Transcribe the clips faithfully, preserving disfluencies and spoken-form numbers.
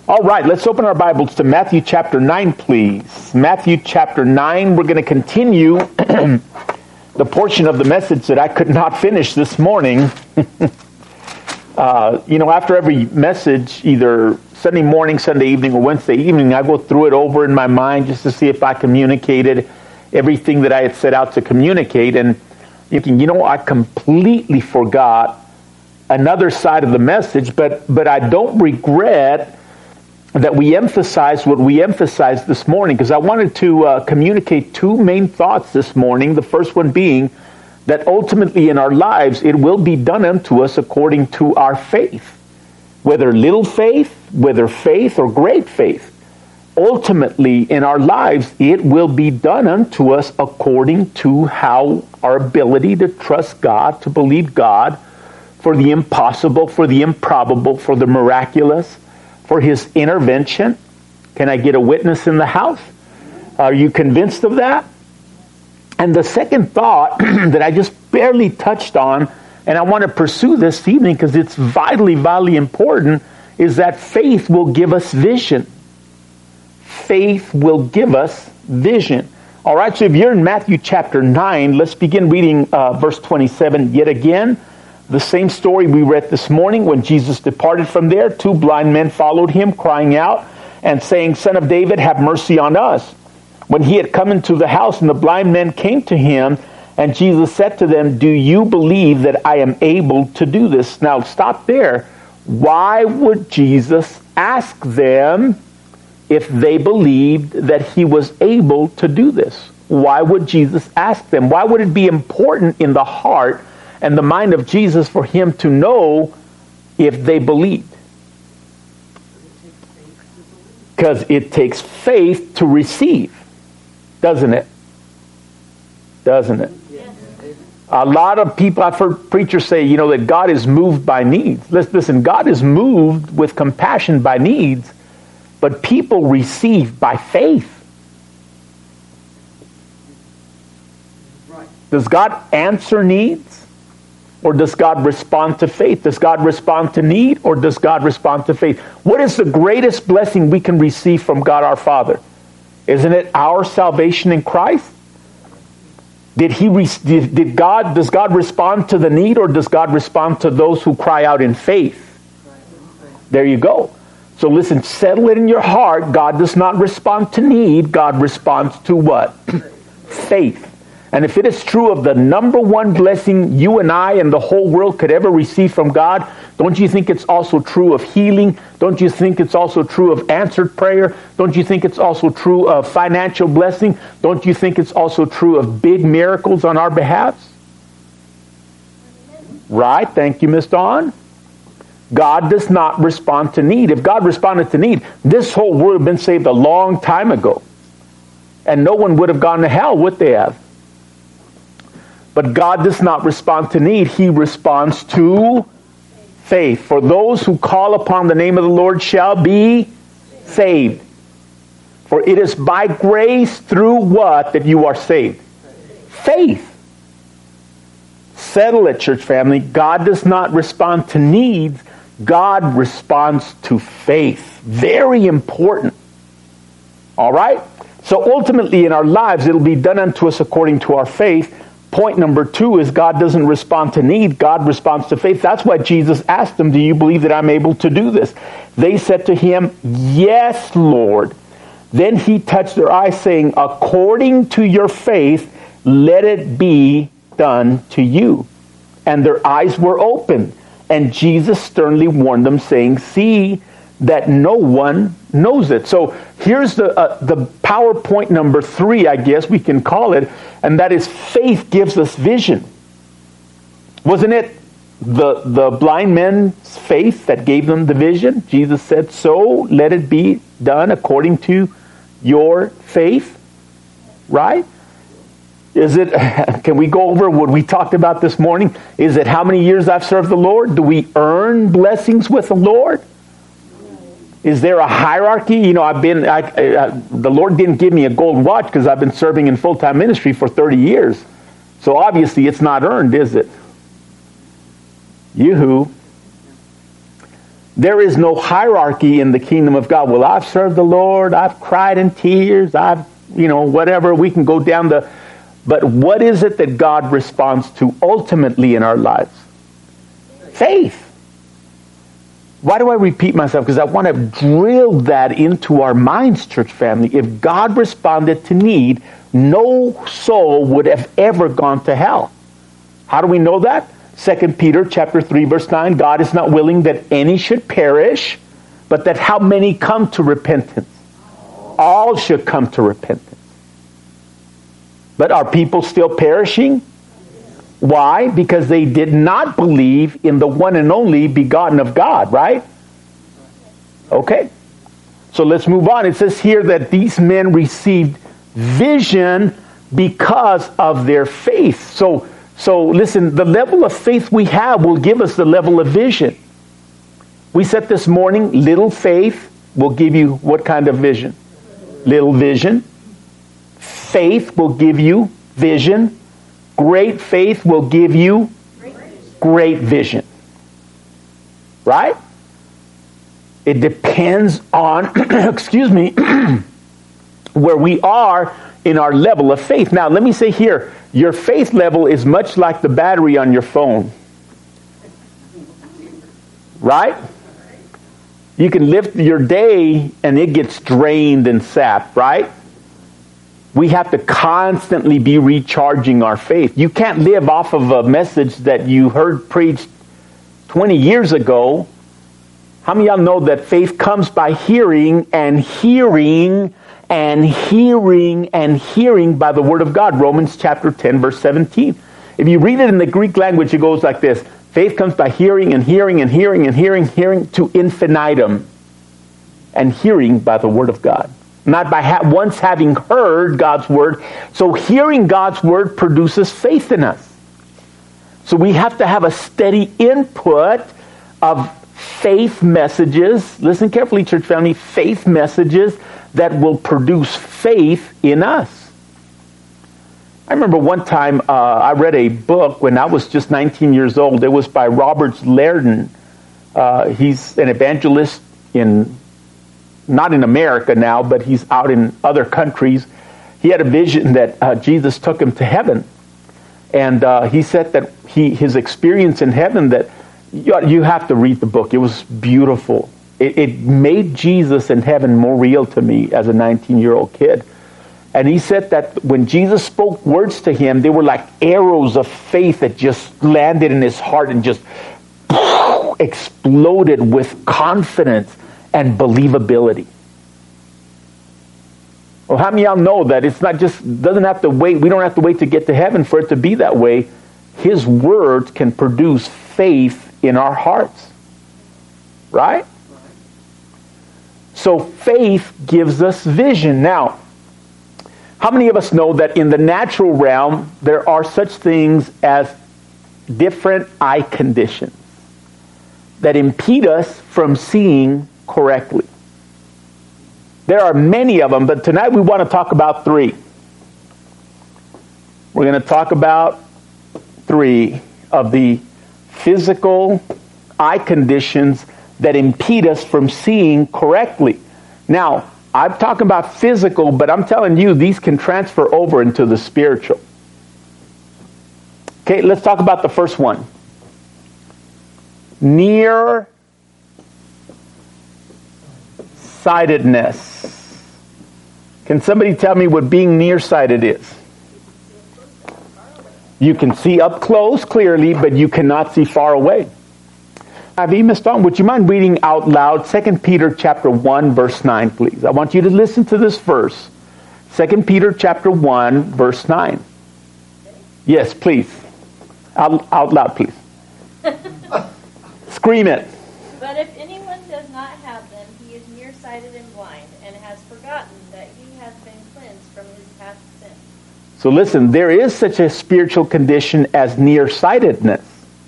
All right, let's open our Bibles to Matthew chapter nine, please. Matthew chapter nine, we're going to continue the portion of the message that I could not finish this morning. uh, you know, after every message, either Sunday morning, Sunday evening, or Wednesday evening, I go through it over in my mind just to see if I communicated everything that I had set out to communicate. And you can, you know, I completely forgot another side of the message, but but I don't regret that we emphasized what we emphasized this morning, because I wanted to uh, communicate two main thoughts this morning. The first one being that ultimately in our lives, it will be done unto us according to our faith. Whether little faith, whether faith or great faith, ultimately in our lives, it will be done unto us according to how our ability to trust God, to believe God for the impossible, for the improbable, for the miraculous, for His intervention. Can I get a witness in the house? Are you convinced of that? And the second thought that I just barely touched on, and I want to pursue this evening because it's vitally, vitally important, is that faith will give us vision. Faith will give us vision. All right, so if you're in Matthew chapter nine, let's begin reading uh, verse twenty-seven yet again. The same story we read this morning. When Jesus departed from there, two blind men followed him, crying out and saying, Son of David, have mercy on us. When he had come into the house, and the blind men came to him, and Jesus said to them, Do you believe that I am able to do this? Now stop there. Why would Jesus ask them if they believed that he was able to do this? Why would Jesus ask them? Why would it be important in the heart and the mind of Jesus for him to know if they believed? Because it takes faith to receive, doesn't it? Doesn't it? A lot of people, I've heard preachers say, you know, that God is moved by needs. Listen, God is moved with compassion by needs, but people receive by faith. Does God answer needs? Or does God respond to faith? Does God respond to need, or does God respond to faith? What is the greatest blessing we can receive from God our Father? Isn't it our salvation in Christ? Did he re- did, did God does God respond to the need, or does God respond to those who cry out in faith? There you go. So listen, settle it in your heart. God does not respond to need. God responds to what? Faith. And if it is true of the number one blessing you and I and the whole world could ever receive from God, don't you think it's also true of healing? Don't you think it's also true of answered prayer? Don't you think it's also true of financial blessing? Don't you think it's also true of big miracles on our behalf? Right? Thank you, Miss Dawn. God does not respond to need. If God responded to need, this whole world would have been saved a long time ago. And no one would have gone to hell, would they have? But God does not respond to need. He responds to faith. For those who call upon the name of the Lord shall be saved. For it is by grace through what that you are saved? Faith. Settle it, church family. God does not respond to needs. God responds to faith. Very important. All right? So ultimately in our lives, it'll be done unto us according to our faith. Point number two is God doesn't respond to need. God responds to faith. That's why Jesus asked them, do you believe that I'm able to do this? They said to him, yes, Lord. Then he touched their eyes, saying, according to your faith, let it be done to you. And their eyes were opened. And Jesus sternly warned them, saying, see that no one knows it. So here's the uh, the PowerPoint number three, I guess we can call it, and that is faith gives us vision. Wasn't it the the blind men's faith that gave them the vision? Jesus said, so let it be done according to your faith, right? Is it, can we go over what we talked about this morning? Is it how many years I've served the Lord? Do we earn blessings with the Lord? Is there a hierarchy? You know, I've been, I, I, the Lord didn't give me a gold watch because I've been serving in full-time ministry for thirty years. So obviously it's not earned, is it? Yoo-hoo. There is no hierarchy in the kingdom of God. Well, I've served the Lord. I've cried in tears. I've, you know, whatever. We can go down the... But what is it that God responds to ultimately in our lives? Faith. Why do I repeat myself? Because I want to drill that into our minds, church family. If God responded to need, no soul would have ever gone to hell. How do we know that? Second Peter chapter three, verse nine, God is not willing that any should perish, but that how many come to repentance? All should come to repentance. But are people still perishing? Why? Because they did not believe in the one and only begotten of God, right? Okay. So let's move on. It says here that these men received vision because of their faith. So, so listen, the level of faith we have will give us the level of vision. We said this morning, little faith will give you what kind of vision? Little vision. Faith will give you vision. Great faith will give you great vision. Right? It depends on, excuse me, where we are in our level of faith. Now, let me say here, your faith level is much like the battery on your phone. Right? You can live your day and it gets drained and sapped, right? We have to constantly be recharging our faith. You can't live off of a message that you heard preached twenty years ago. How many of y'all know that faith comes by hearing and hearing and hearing and hearing by the word of God? Romans chapter ten, verse seventeen. If you read it in the Greek language, it goes like this. Faith comes by hearing and hearing and hearing and hearing, hearing to infinitum. And hearing by the word of God. Not by ha- once having heard God's word. So hearing God's word produces faith in us. So we have to have a steady input of faith messages. Listen carefully, church family. Faith messages that will produce faith in us. I remember one time uh, I read a book when I was just nineteen years old. It was by Robert Liardon. Uh, he's an evangelist in... not in America now, but he's out in other countries. He had a vision that uh, Jesus took him to heaven. And uh, he said that he his experience in heaven, that you, you have to read the book. It was beautiful. It, it made Jesus in heaven more real to me as a nineteen-year-old kid. And he said that when Jesus spoke words to him, they were like arrows of faith that just landed in his heart and just exploded with confidence and believability. Well, how many of y'all know that it's not just, doesn't have to wait, we don't have to wait to get to heaven for it to be that way. His words can produce faith in our hearts. Right? So faith gives us vision. Now, how many of us know that in the natural realm, there are such things as different eye conditions that impede us from seeing correctly? There are many of them, but tonight we want to talk about three. We're going to talk about three of the physical eye conditions that impede us from seeing correctly. Now, I'm talking about physical, but I'm telling you, these can transfer over into the spiritual. Okay, let's talk about the first one. Near sightedness. Can somebody tell me what being nearsighted is? You can see up close clearly, but you cannot see far away. Miss Dawn, would you mind reading out loud Second Peter chapter one, verse nine, please? I want you to listen to this verse. Second Peter chapter one, verse nine. Yes, please. Out, out loud, please. Scream it. But if anyone does not have them, he is nearsighted and blind, and has forgotten that he has been cleansed from his past sins. So listen, there is such a spiritual condition as nearsightedness.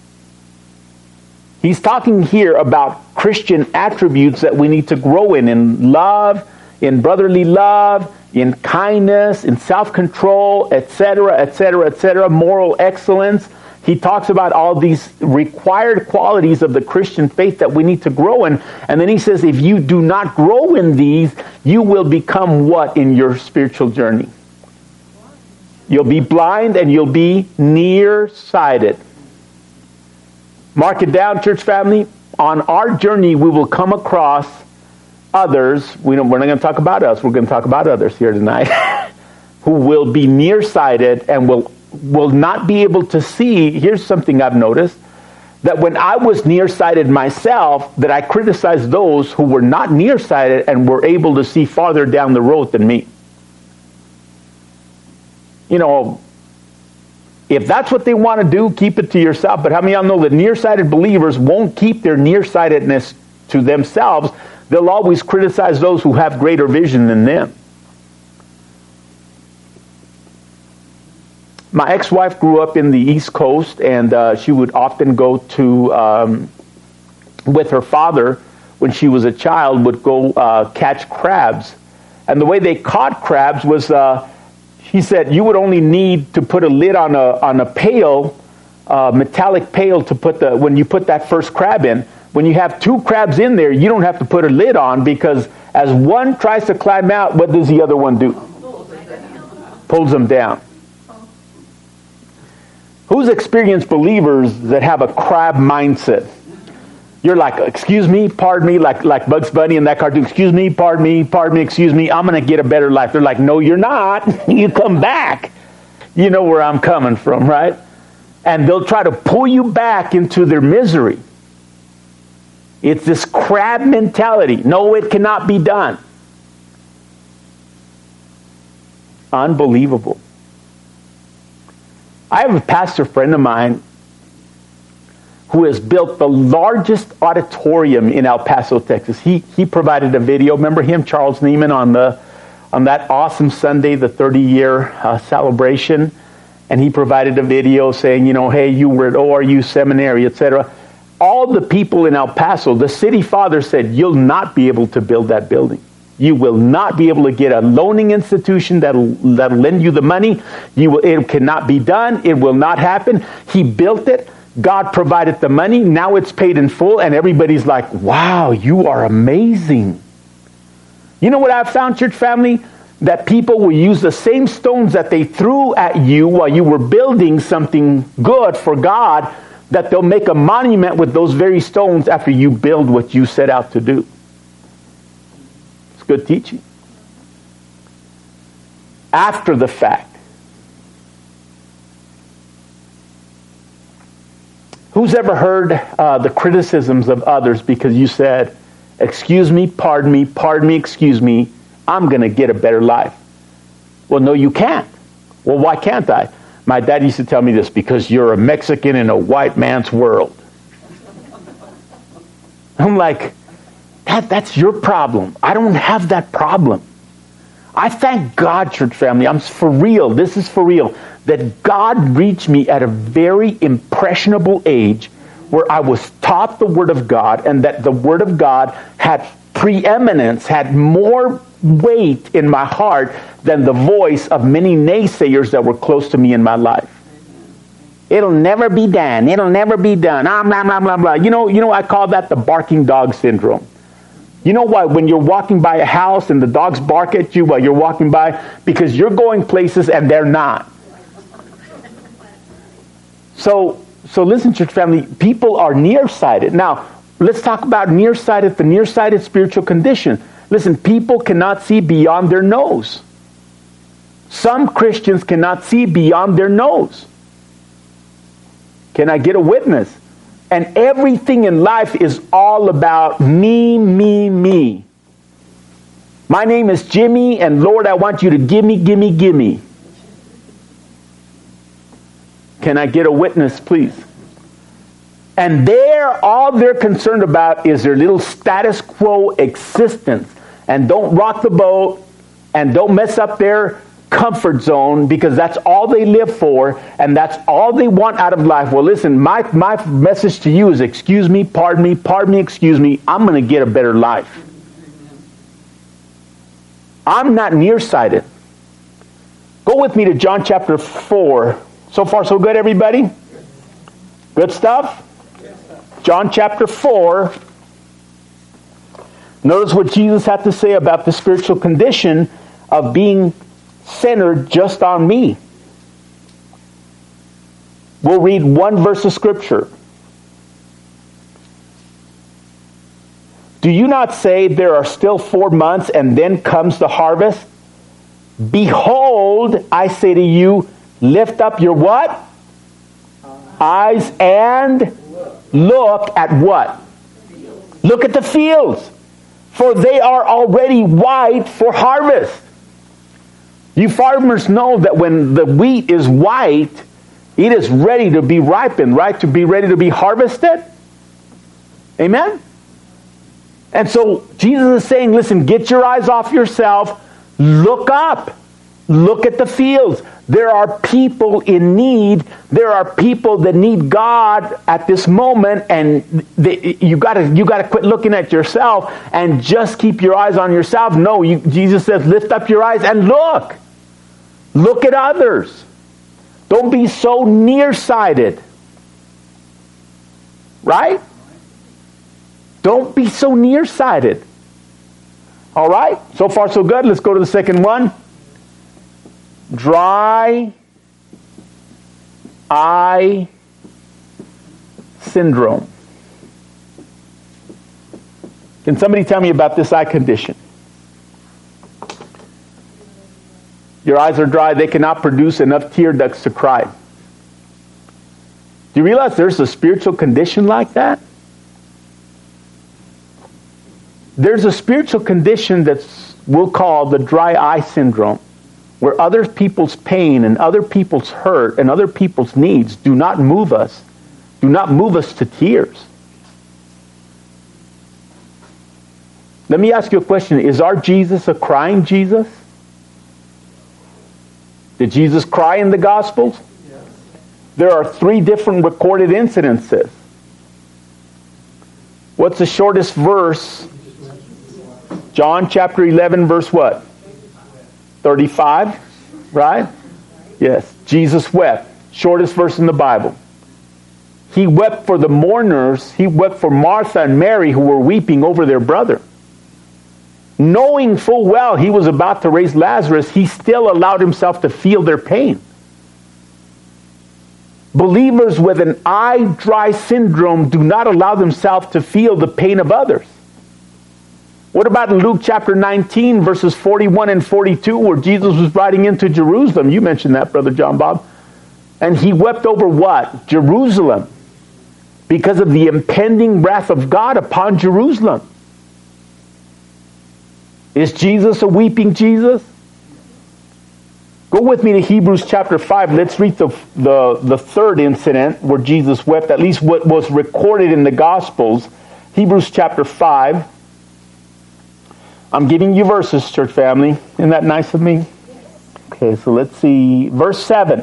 He's talking here about Christian attributes that we need to grow in, in love, in brotherly love, in kindness, in self-control, et cetera, et cetera, et cetera, moral excellence. he talks about all these required qualities of the Christian faith that we need to grow in. And then he says, if you do not grow in these, you will become what in your spiritual journey? You'll be blind and you'll be nearsighted. Mark it down, church family. On our journey, we will come across others. We don't, we're not going to talk about us. We're going to talk about others here tonight. Who will be nearsighted and will will not be able to see. Here's something I've noticed, that when I was nearsighted myself, that I criticized those who were not nearsighted and were able to see farther down the road than me. You know, if that's what they want to do, keep it to yourself. But how many of y'all know that nearsighted believers won't keep their nearsightedness to themselves? They'll always criticize those who have greater vision than them. My ex-wife grew up in the East Coast, and uh, she would often go to, um, with her father, when she was a child, would go uh, catch crabs. And the way they caught crabs was, uh, he said, you would only need to put a lid on a on a pail, uh, metallic pail, to put the when you put that first crab in. When you have two crabs in there, you don't have to put a lid on, because as one tries to climb out, what does the other one do? Pulls them down. Who's experienced believers that have a crab mindset? You're like, excuse me, pardon me, like like Bugs Bunny in that cartoon. Excuse me, pardon me, pardon me, excuse me. I'm going to get a better life. They're like, no, you're not. You come back. You know where I'm coming from, right? And they'll try to pull you back into their misery. It's this crab mentality. No, it cannot be done. Unbelievable. I have a pastor friend of mine who has built the largest auditorium in El Paso, Texas. He he provided a video. Remember him, Charles Neiman, on the on that awesome Sunday, the thirty-year uh, celebration, and he provided a video saying, you know, hey, you were at O R U Seminary, et cetera. All the people in El Paso, the city father said, you'll not be able to build that building. You will not be able to get a loaning institution that'll, that'll lend you the money. You will, it cannot be done. It will not happen. He built it. God provided the money. Now it's paid in full. And everybody's like, wow, you are amazing. You know what I've found, church family? That people will use the same stones that they threw at you while you were building something good for God, that they'll make a monument with those very stones after you build what you set out to do. Good teaching. After the fact. Who's ever heard uh, the criticisms of others because you said, excuse me, pardon me, pardon me, excuse me, I'm going to get a better life? Well, no, you can't. Well, why can't I? My dad used to tell me this, because you're a Mexican in a white man's world. I'm like, That, that's your problem. I don't have that problem. I thank God, church family, I'm for real, this is for real, that God reached me at a very impressionable age where I was taught the Word of God, and that the Word of God had preeminence, had more weight in my heart than the voice of many naysayers that were close to me in my life. It'll never be done. It'll never be done. Ah, blah, blah, blah, blah. You know, you know, I call that the barking dog syndrome. You know why? When you're walking by a house and the dogs bark at you while you're walking by, because you're going places and they're not. So, so listen, church family, people are nearsighted. Now, let's talk about nearsighted, the nearsighted spiritual condition. Listen, people cannot see beyond their nose. Some Christians cannot see beyond their nose. Can I get a witness? And everything in life is all about me, me, me. My name is Jimmy, and Lord, I want you to give me, give me, give me. Can I get a witness, please? And there, all they're concerned about is their little status quo existence. And don't rock the boat, and don't mess up their comfort zone, because that's all they live for, and that's all they want out of life. Well, listen, my, my message to you is, excuse me, pardon me, pardon me, excuse me, I'm going to get a better life. I'm not nearsighted. Go with me to John chapter four. So far, so good, everybody? Good stuff? John chapter four. Notice what Jesus had to say about the spiritual condition of being centered just on me. We'll read one verse of Scripture. Do you not say there are still four months and then comes the harvest? Behold, I say to you, lift up your what? Eyes and look at what? Look at the fields, for they are already white for harvest. You farmers know that when the wheat is white, it is ready to be ripened, right? To be ready to be harvested. Amen? And so Jesus is saying, listen, get your eyes off yourself. Look up. Look at the fields. There are people in need. There are people that need God at this moment, and they, you gotta you gotta quit looking at yourself and just keep your eyes on yourself. No, you, Jesus says, lift up your eyes and look. Look at others. Don't be so nearsighted. Right? Don't be so nearsighted. All right? So far, so good. Let's go to the second one. Dry eye syndrome. Can somebody tell me about this eye condition? Your eyes are dry. They cannot produce enough tear ducts to cry. Do you realize there's a spiritual condition like that? There's a spiritual condition that's we'll call the dry eye syndrome, where other people's pain and other people's hurt and other people's needs do not move us, do not move us to tears. Let me ask you a question. Is our Jesus a crying Jesus? Did Jesus cry in the Gospels? Yes. There are three different recorded incidences. What's the shortest verse? John chapter eleven, verse what? thirty-five, right? Yes. Jesus wept. Shortest verse in the Bible. He wept for the mourners. He wept for Martha and Mary who were weeping over their brother. Knowing full well he was about to raise Lazarus, he still allowed himself to feel their pain. Believers with an eye dry syndrome do not allow themselves to feel the pain of others. What about in Luke chapter nineteen, verses forty-one and forty-two, where Jesus was riding into Jerusalem? You mentioned that, Brother John Bob. And he wept over what? Jerusalem. Because of the impending wrath of God upon Jerusalem. Is Jesus a weeping Jesus? Go with me to Hebrews chapter five. Let's read the, the, the third incident where Jesus wept, at least what was recorded in the Gospels. Hebrews chapter five. I'm giving you verses, church family. Isn't that nice of me? Okay, so let's see. Verse seven.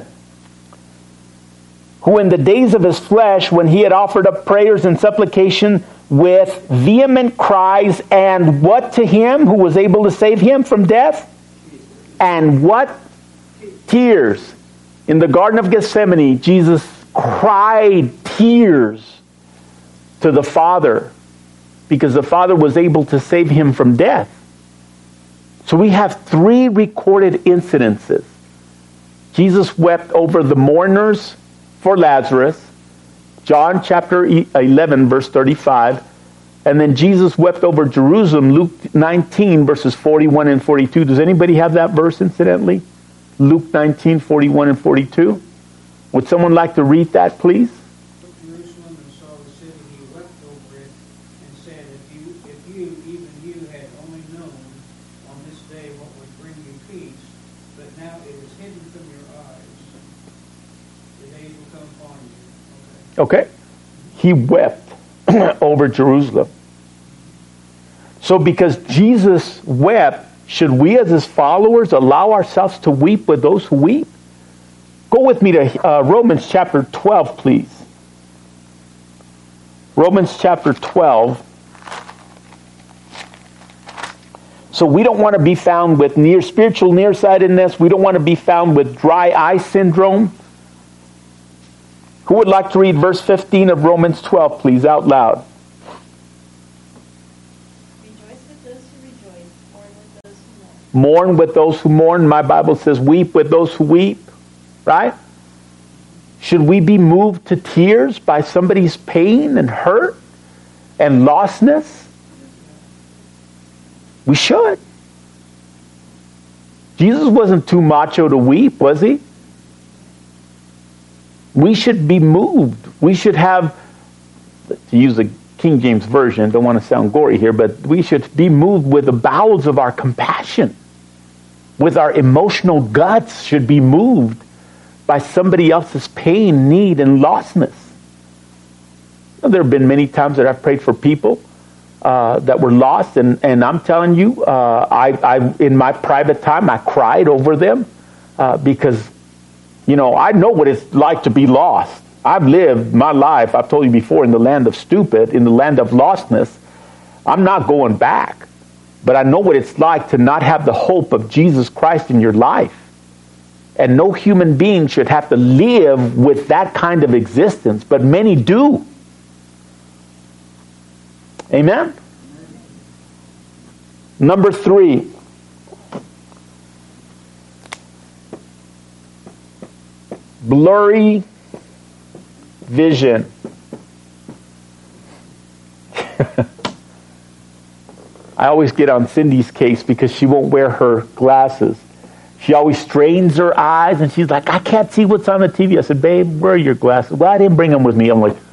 Who in the days of his flesh, when he had offered up prayers and supplication with vehement cries, and what to him who was able to save him from death? And what? Tears. In the Garden of Gethsemane, Jesus cried tears to the Father because the Father was able to save him from death. So we have three recorded incidences. Jesus wept over the mourners for Lazarus, John chapter eleven, verse thirty-five. And then Jesus wept over Jerusalem, Luke nineteen, verses forty-one and forty-two. Does anybody have that verse, incidentally? Luke nineteen, forty-one and forty-two. Would someone like to read that, please? Jerusalem and saw the city, he wept over it and said, if you, if you, even you, had only known on this day what would bring you peace, but now it is hidden from your eyes. The days will come upon you. Okay. Okay. He wept over Jerusalem. So because Jesus wept, should we as his followers allow ourselves to weep with those who weep? Go with me to uh, Romans chapter twelve, please. Romans chapter twelve. So we don't want to be found with near spiritual nearsightedness. We don't want to be found with dry eye syndrome. Who would like to read verse fifteen of Romans twelve, please, out loud? Rejoice with those who rejoice, mourn with those who mourn. Mourn with those who mourn. My Bible says weep with those who weep. Right? Should we be moved to tears by somebody's pain and hurt and lostness? We should. Jesus wasn't too macho to weep, was he? We should be moved. We should have, to use the King James Version, don't want to sound gory here, but we should be moved with the bowels of our compassion. With our emotional guts should be moved by somebody else's pain, need, and lostness. There have been many times that I've prayed for people uh, that were lost, and, and I'm telling you, uh, I, I in my private time, I cried over them uh, because, you know, I know what it's like to be lost. I've lived my life, I've told you before, in the land of stupid, in the land of lostness. I'm not going back, but I know what it's like to not have the hope of Jesus Christ in your life. And no human being should have to live with that kind of existence, but many do. Amen? Number three. Blurry vision. I always get on Cindy's case because she won't wear her glasses. She always strains her eyes, and she's like, I can't see what's on the T V. I said, babe, where are your glasses? Well, I didn't bring them with me. I'm like,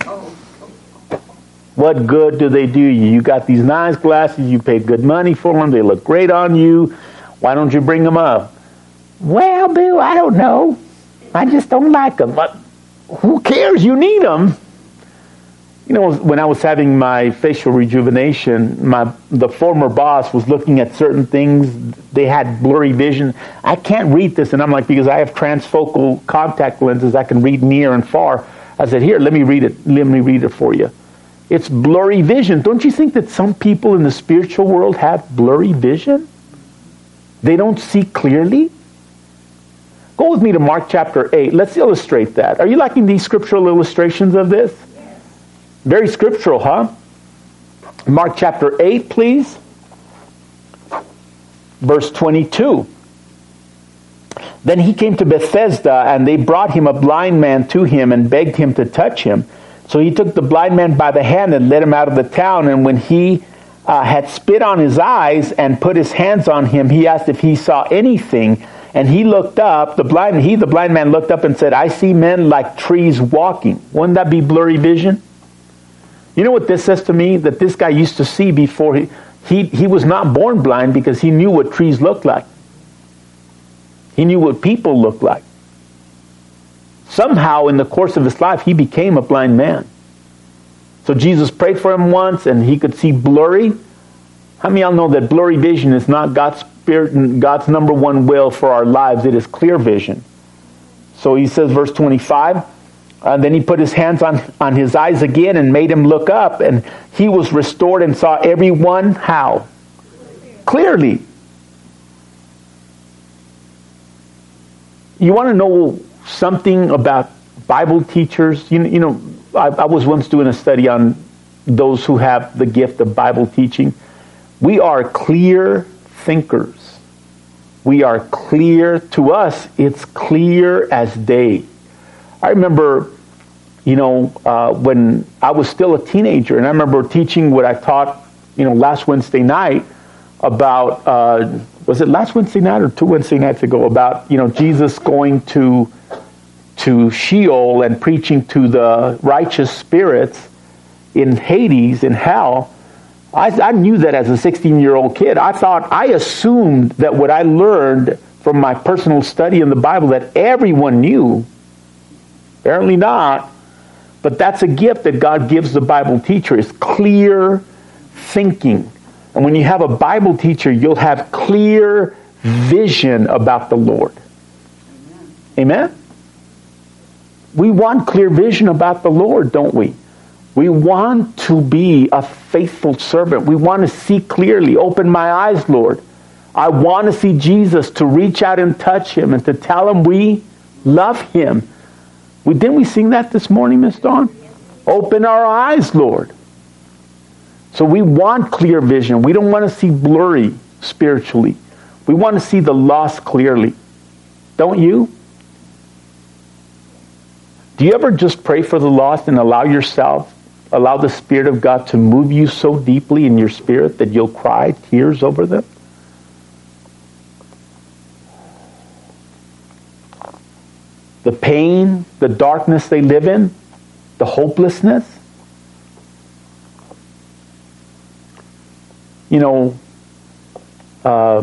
what good do they do you? You got these nice glasses. You paid good money for them. They look great on you. Why don't you bring them up? Well, Bill, I don't know. I just don't like them. But who cares? You need them. You know, when I was having my facial rejuvenation, my the former boss was looking at certain things. They had blurry vision. I can't read this. And I'm like, because I have transfocal contact lenses, I can read near and far. I said, here, let me read it. Let me read it for you. It's blurry vision. Don't you think that some people in the spiritual world have blurry vision? They don't see clearly? Go with me to Mark chapter eight. Let's illustrate that. Are you liking these scriptural illustrations of this? Yes. Very scriptural, huh? Mark chapter eight, please. Verse twenty-two. Then he came to Bethesda, and they brought him a blind man to him and begged him to touch him. So he took the blind man by the hand and led him out of the town. And when he uh, had spit on his eyes and put his hands on him, he asked if he saw anything. And he looked up, the blind, he, the blind man looked up and said, I see men like trees walking. Wouldn't that be blurry vision? You know what this says to me? That this guy used to see before he, he, he was not born blind because he knew what trees looked like. He knew what people looked like. Somehow in the course of his life, he became a blind man. So Jesus prayed for him once and he could see blurry. How many of y'all know that blurry vision is not God's spirit and God's number one will for our lives? It is clear vision. So he says, verse twenty-five, and then he put his hands on, on his eyes again and made him look up, and he was restored and saw everyone how? Clearly. You want to know something about Bible teachers? You, you know, I, I was once doing a study on those who have the gift of Bible teaching. We are clear thinkers. We are clear. To us, it's clear as day. I remember, you know, uh, when I was still a teenager, and I remember teaching what I taught, you know, last Wednesday night about, uh, was it last Wednesday night or two Wednesday nights ago, about, you know, Jesus going to to Sheol and preaching to the righteous spirits in Hades, in hell. I, I knew that as a sixteen-year-old kid. I thought, I assumed that what I learned from my personal study in the Bible that everyone knew. Apparently not. But that's a gift that God gives the Bible teacher, is clear thinking. And when you have a Bible teacher, you'll have clear vision about the Lord. Amen? Amen? We want clear vision about the Lord, don't we? We want to be a faithful servant. We want to see clearly. Open my eyes, Lord. I want to see Jesus, to reach out and touch him and to tell him we love him. We, didn't we sing that this morning, Miss Dawn? Open our eyes, Lord. So we want clear vision. We don't want to see blurry spiritually. We want to see the lost clearly. Don't you? Do you ever just pray for the lost and allow yourself, allow the Spirit of God to move you so deeply in your spirit that you'll cry tears over them? The pain, the darkness they live in, the hopelessness. You know, uh,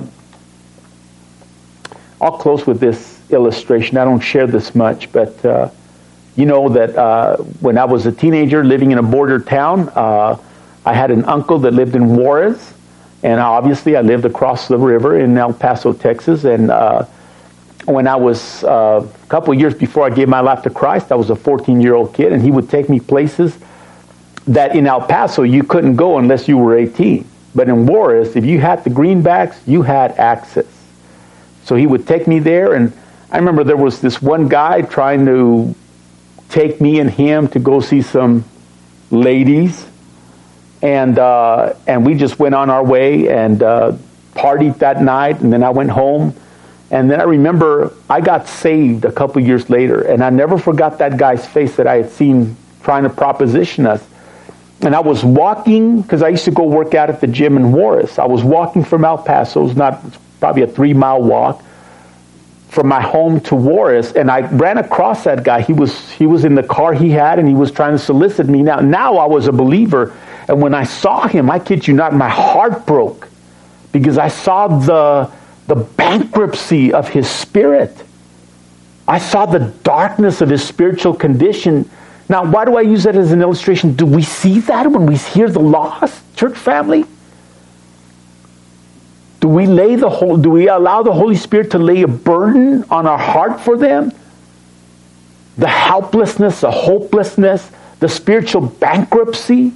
I'll close with this illustration. I don't share this much, but uh, you know that uh, when I was a teenager living in a border town, uh, I had an uncle that lived in Juarez, and obviously I lived across the river in El Paso, Texas, and uh, when I was uh, a couple of years before I gave my life to Christ, I was a fourteen-year-old kid, and he would take me places that in El Paso you couldn't go unless you were eighteen. But in Juarez, if you had the greenbacks, you had access. So he would take me there, and I remember there was this one guy trying to take me and him to go see some ladies, and uh, and we just went on our way and uh, partied that night, and then I went home. And then I remember I got saved a couple years later, and I never forgot that guy's face that I had seen trying to proposition us. And I was walking, because I used to go work out at the gym in Juarez. I was walking from El Paso. It was not probably a three-mile walk from my home to Juarez, and I ran across that guy. He was he was in the car he had, and he was trying to solicit me. Now, now I was a believer, and when I saw him, I kid you not, my heart broke, because I saw the... the bankruptcy of his spirit. I saw the darkness of his spiritual condition. Now, why do I use that as an illustration? Do we see that when we hear the lost, church family? Do we lay the whole, do we allow the Holy Spirit to lay a burden on our heart for them? The helplessness, the hopelessness, the spiritual bankruptcy?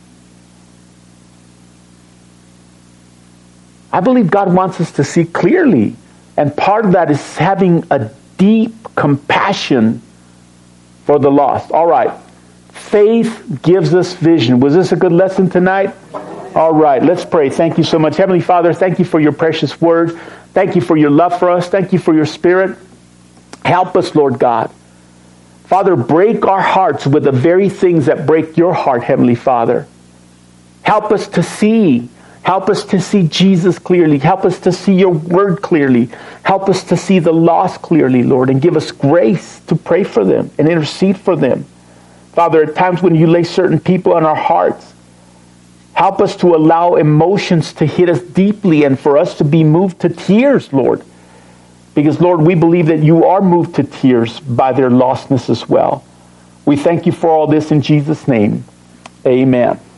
I believe God wants us to see clearly. And part of that is having a deep compassion for the lost. All right. Faith gives us vision. Was this a good lesson tonight? All right. Let's pray. Thank you so much. Heavenly Father, thank you for your precious word. Thank you for your love for us. Thank you for your Spirit. Help us, Lord God. Father, break our hearts with the very things that break your heart, Heavenly Father. Help us to see. Help us to see Jesus clearly. Help us to see your word clearly. Help us to see the lost clearly, Lord, and give us grace to pray for them and intercede for them. Father, at times when you lay certain people on our hearts, help us to allow emotions to hit us deeply and for us to be moved to tears, Lord. Because, Lord, we believe that you are moved to tears by their lostness as well. We thank you for all this in Jesus' name. Amen.